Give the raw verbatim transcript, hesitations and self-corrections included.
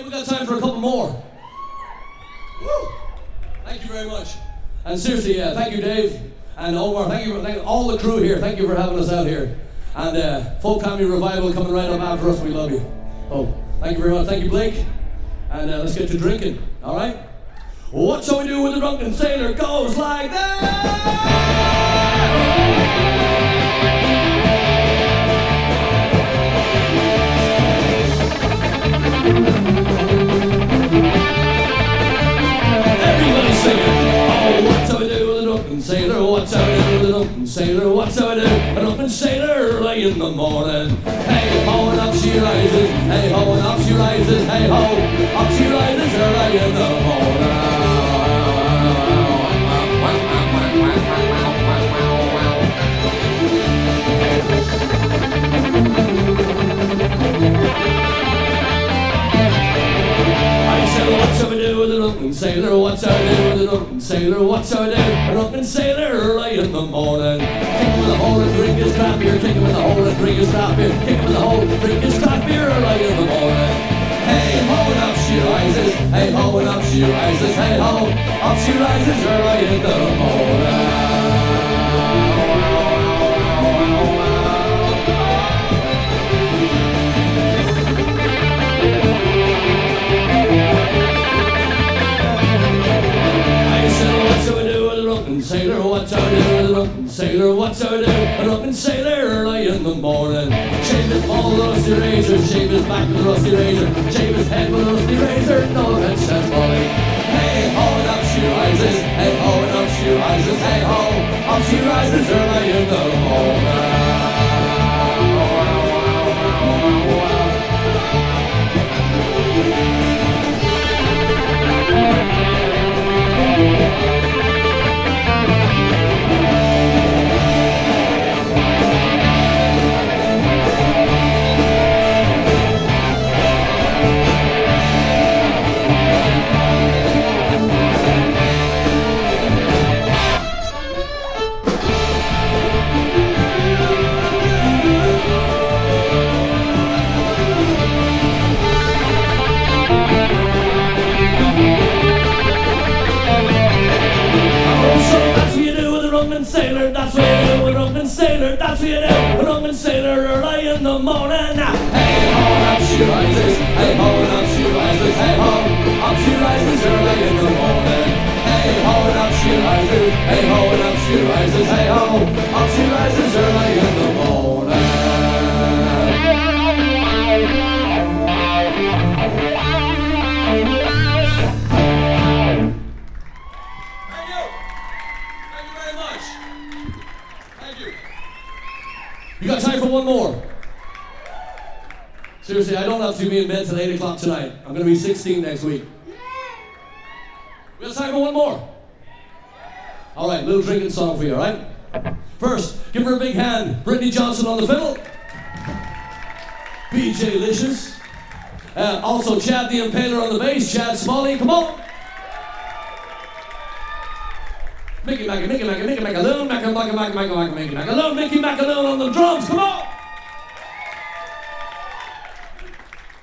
Okay, we got time for a couple more. Woo! Thank you very much. And seriously, uh, thank you, Dave and Omar. Thank you, for, thank all the crew here. Thank you for having us out here. And uh, Folk Comedy Revival coming right up after us. We love you. Oh, thank you very much. Thank you, Blake. And uh, let's get to drinking. All right. What shall we do with the drunken sailor? Goes like that. Everybody singing. Oh, what shall we do with the drunken sailor? What shall we do with the drunken sailor? What shall we do? A drunken sailor early in the morning. Hey ho, and up she rises. Hey ho, and up she rises. Hey ho, up she rises early in the morning. What shall we do with the drunken sailor? What shall we do with the drunken sailor? What shall we do? A drunken sailor early in the morning. Kick him with a hole and drink his crap beer. Kick him with a hole and drink his crap beer. Kick him with a hole and drink his crap beer early in the morning. Hey ho, and up she rises. Hey ho, and up she rises. Hey ho, up she rises early in the morning. Sailor, what shall we do with a drunken sailor? What shall we do? A drunken sailor early in the morning. Shave his ball with a rusty razor, shave his back with a rusty razor, shave his head with a rusty razor, no offense, that's folly. Hey ho, and up she rises, hey ho, and up she rises, hey ho, up she rises early in the morning. Sailor, that's what you do, a drunken sailor, that's what you do, a drunken sailor early in the morning. Hey ho, and up she rises, hey ho, and up she rises, hey ho, up she rises early in the morning. Hey ho, and up she rises, hey ho, and up she rises, hey ho, up she rises early in the morning. You got time for one more? Seriously, I don't have to be in bed till eight o'clock tonight. I'm going to be sixteen next week. We got time for one more? All right, little drinking song for you, all right? First, give her a big hand. Brittany Johnson on the fiddle. B J Licious. Uh, also, Chad the Impaler on the bass. Chad Smalley, come on. Mickey Mac, Mickey Mac, Mickey Macaloon, Mac, Mac, Mac, Mac, Mac, Mickey Macaloon, Mickey Macaloon on the drums, come on!